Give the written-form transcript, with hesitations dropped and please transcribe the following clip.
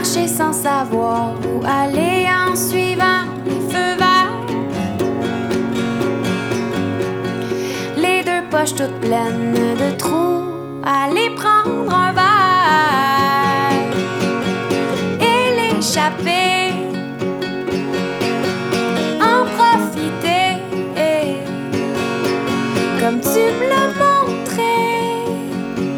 marcher sans savoir où aller en suivant les feux verts. Les deux poches toutes pleines de trous